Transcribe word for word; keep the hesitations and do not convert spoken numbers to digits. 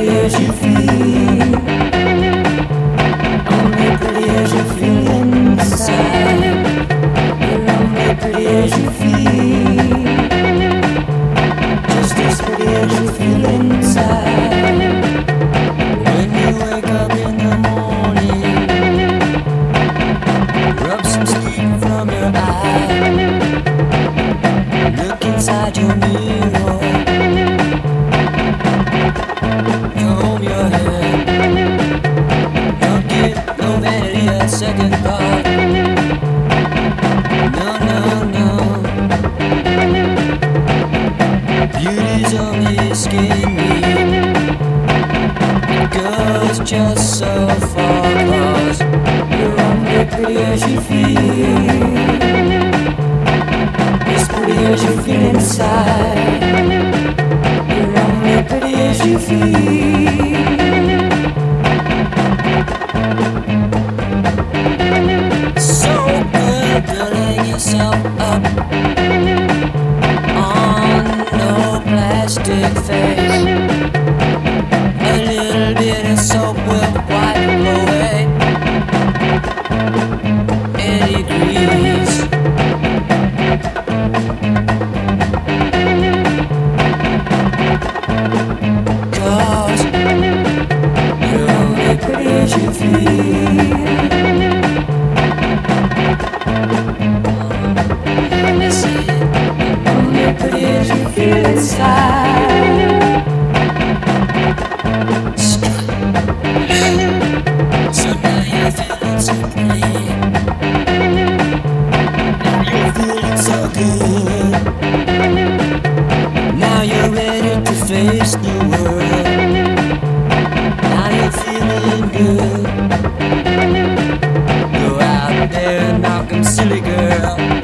as you feel, only pretty as you feel inside. You're only pretty as you feel, just as pretty as you feel inside. When you wake up in the morning, rub some sleep from your eye, look inside your mirror, comb your hair, don't give no vanity a second thought. No, no, no, beauty's only skin deep, it goes just so far, 'cause you're only pretty as you feel, as pretty as you feel inside. You're only pretty as you feel. So good building yourself up on no plastic face. A little bit of soap will wipe away any grease. Cause you're only pretty as you feel. Let me see it. Only pretty as you feel inside. So now you're feeling so pretty. Now you're feeling so good. Now you're ready to face the world. Now you're feeling good. Go out there and knock 'em silly, girl.